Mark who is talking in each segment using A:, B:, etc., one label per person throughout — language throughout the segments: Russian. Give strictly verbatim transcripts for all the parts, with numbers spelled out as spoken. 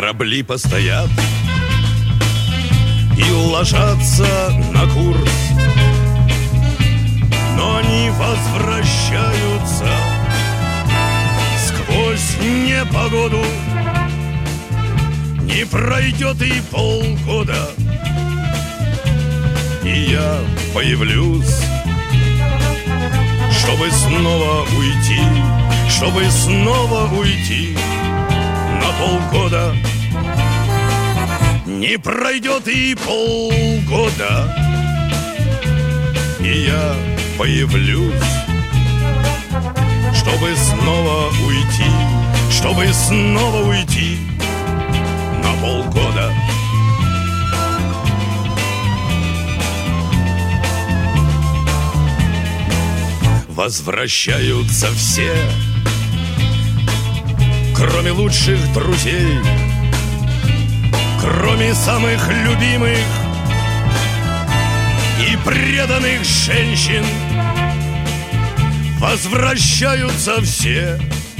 A: Корабли постоят и ложатся на курс, но они возвращаются сквозь непогоду. Не пройдет и полгода, и я появлюсь, чтобы снова уйти, чтобы снова уйти на полгода. Не пройдет и полгода, и я появлюсь, чтобы снова уйти, чтобы снова уйти на полгода. Возвращаются все, кроме лучших друзей, кроме самых любимых и преданных женщин. Возвращаются все,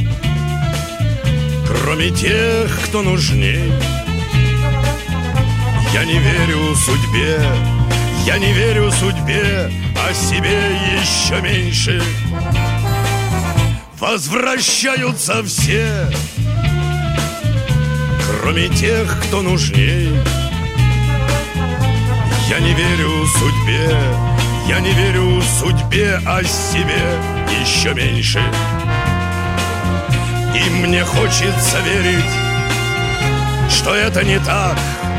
A: кроме тех, кто нужней. Я не верю судьбе, я не верю судьбе, а себе еще меньше. Возвращаются все, кроме тех, кто нужней. Я не верю судьбе, я не верю судьбе, а себе еще меньше. И мне хочется верить, что это не так,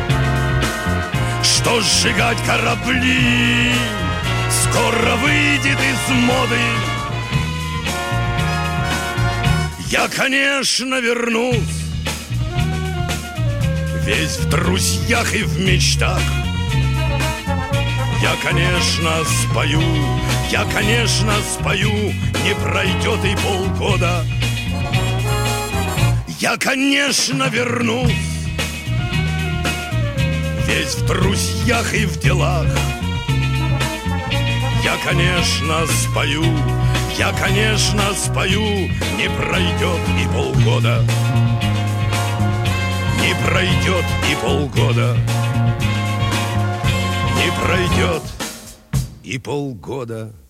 A: что сжигать корабли скоро выйдет из моды. Я, конечно, вернусь, весь в друзьях и в мечтах. Я, конечно, спою, я, конечно, спою, не пройдет и полгода. Я, конечно, вернусь, весь в друзьях и в делах. Я, конечно, спою, я, конечно, спою, не пройдет и полгода. Не пройдет и полгода. Не пройдет и полгода.